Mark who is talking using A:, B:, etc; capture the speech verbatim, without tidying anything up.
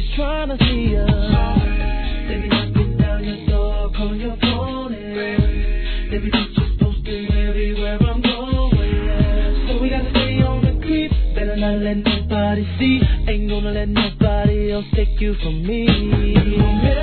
A: trying to see us. They be knocking down your door, calling your phone. They be just posting everywhere I'm going. So we gotta stay on the creep. Better not let nobody see. Ain't gonna let nobody else take you from me.